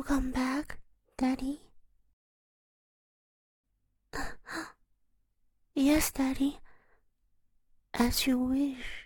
Welcome back, Daddy. Yes, Daddy. As you wish.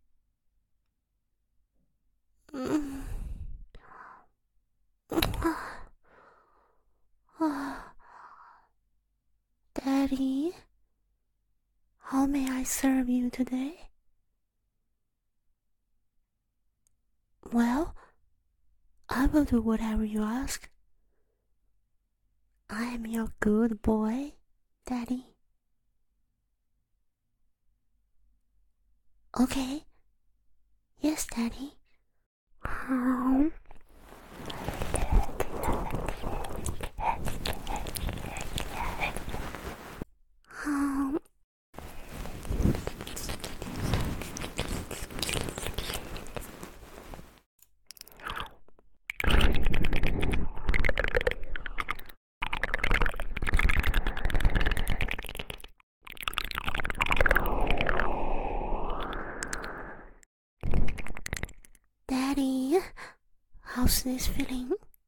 Daddy, how may I serve you today? Well, I will do whatever you ask. I am your good boy, Daddy. Okay. Yes, Daddy. Daddy, how's this feeling?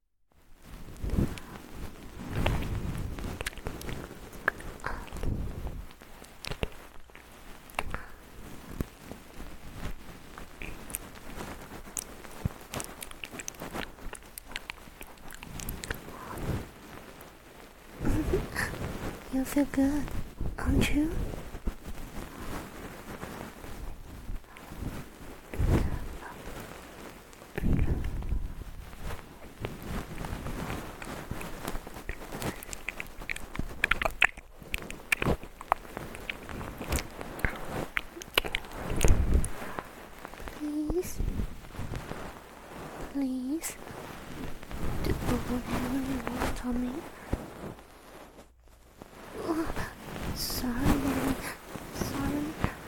You feel good, aren't you? Please, please, do whatever you want on me. Oh, sorry, Daddy. Sorry.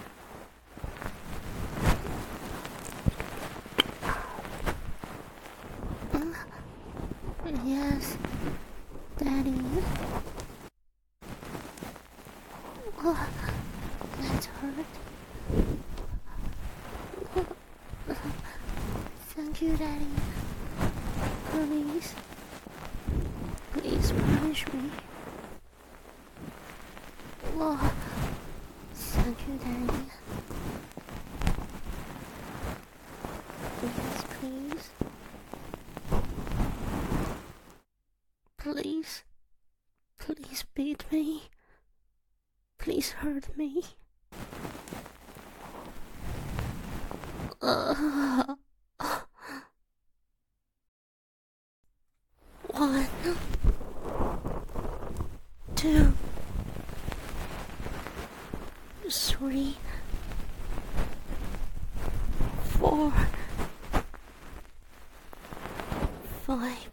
Yes, Daddy. Oh, that hurt. Thank you, Daddy. Please, please punish me. Oh, thank you, Daddy. Yes, please. Please, please beat me. Please hurt me. One, two, three, four, five,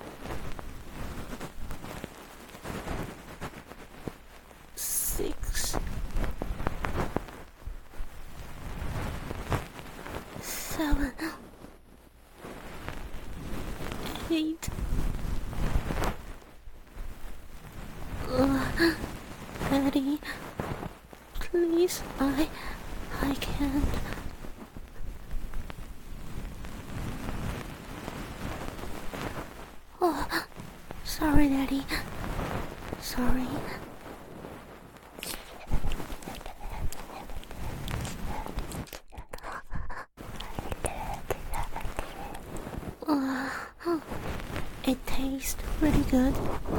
six, seven, 8. Daddy, please, I can't. Oh, sorry, Daddy. Sorry. It tastes really good.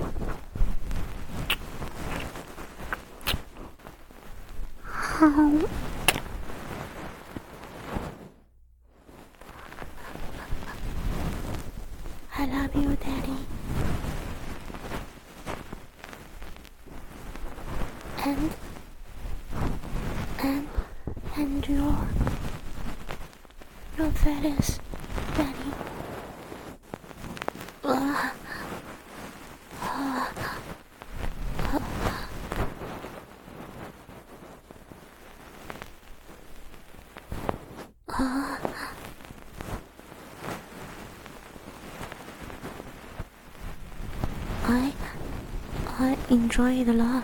I love you, Daddy. And your feathers, Daddy. I enjoy it a lot.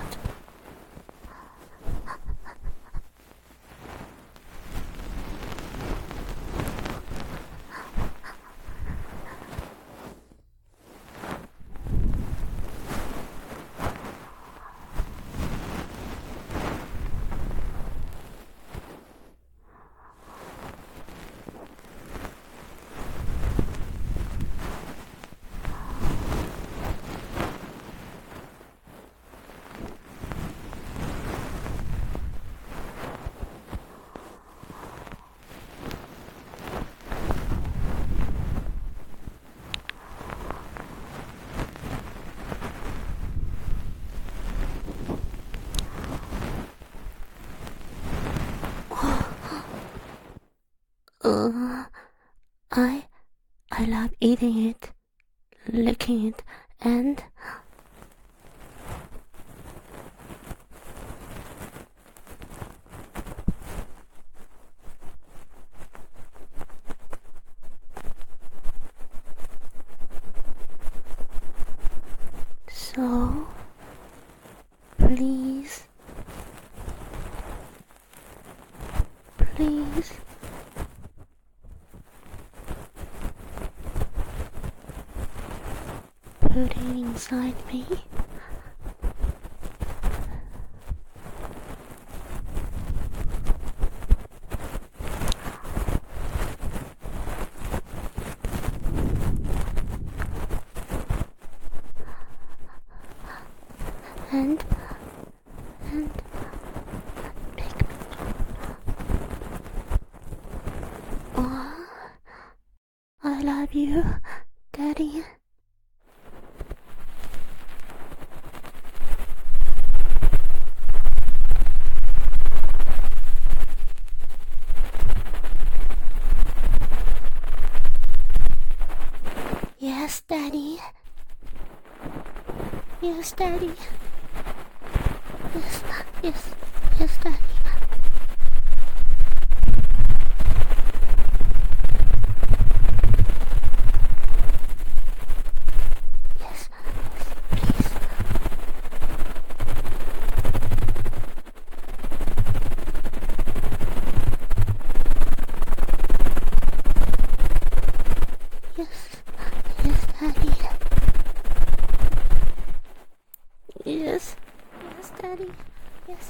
I love eating it, licking it, and so please put it inside me. And pick me. Oh, I love you, Daddy. Yes, Daddy. Yes, Daddy. Yes, Daddy. Yes, please. Yes, Daddy. Yes, Daddy. Yes.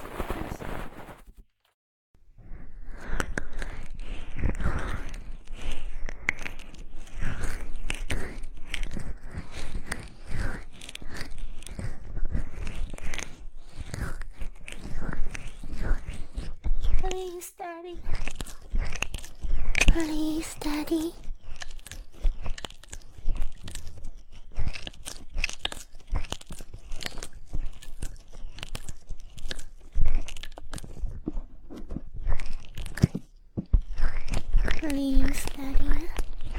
Please, Daddy. Please, Daddy. Please, Daddy.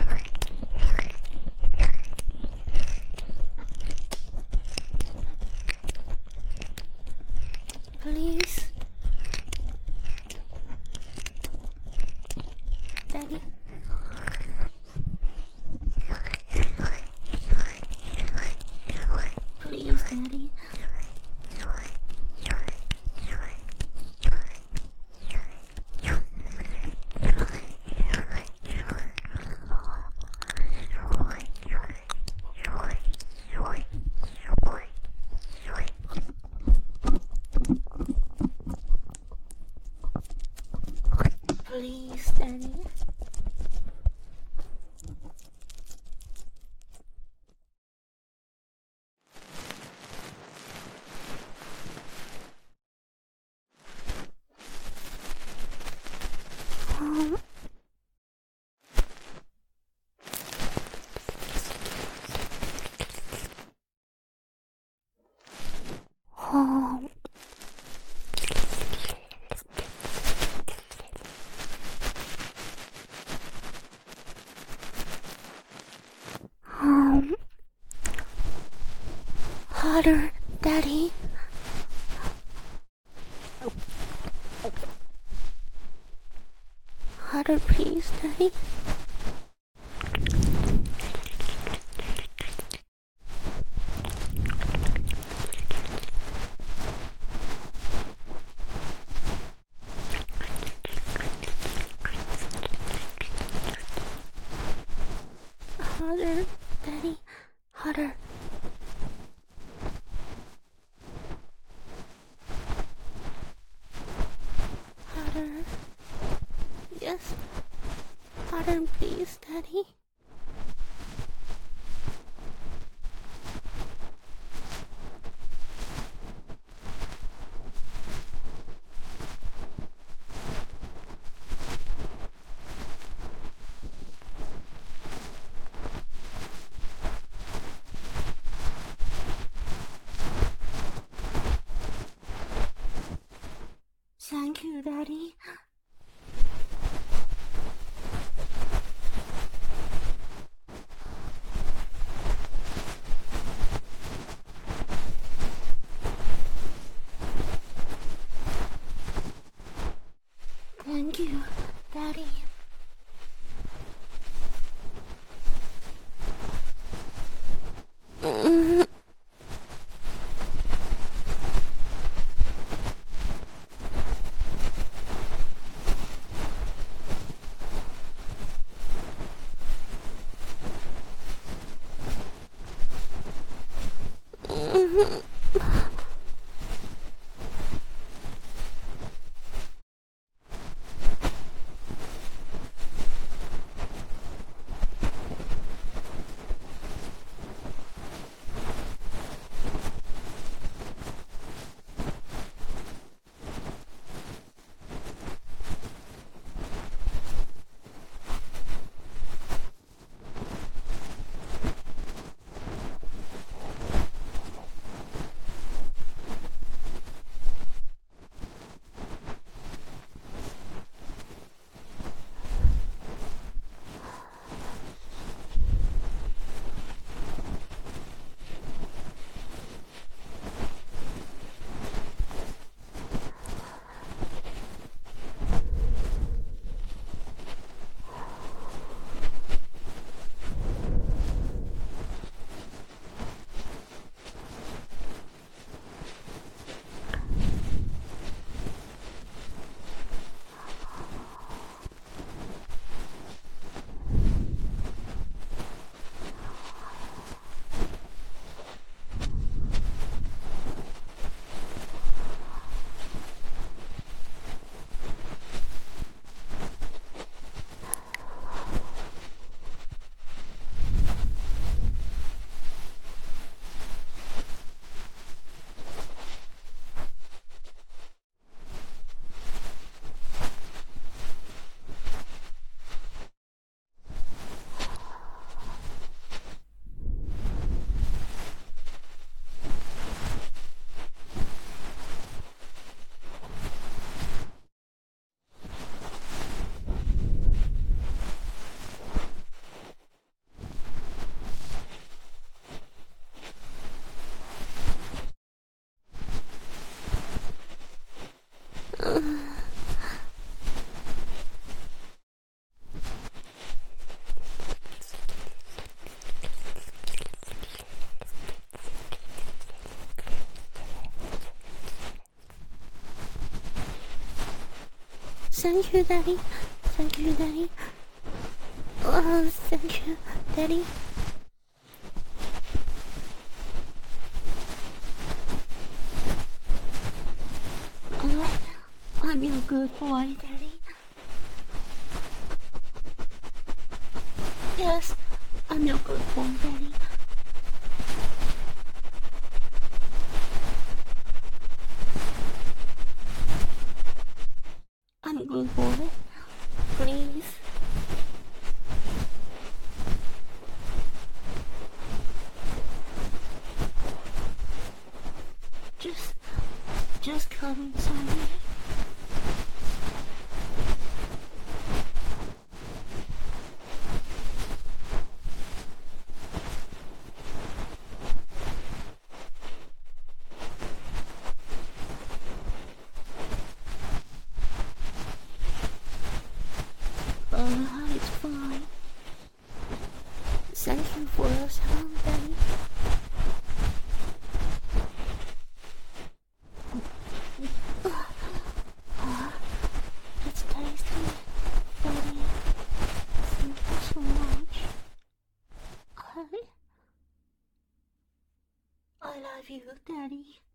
Please. Daddy. Please, Daddy. Please, Daddy. Home. Home. Harder, Daddy. Harder, please, Daddy. Harder, Daddy. Harder. Harder. Yes. Harder, please, Daddy. Thank you, Daddy. Thank you, Daddy. Thank you, Daddy. Oh, thank you, Daddy. Oh, I'm your good boy, Daddy. Yes, I'm your good boy, Daddy. I'm a good boy. Please. Just come inside me. It's fine. Thank you for your song, Daddy. It's tasty, Daddy. Thank you so much. I love you, Daddy.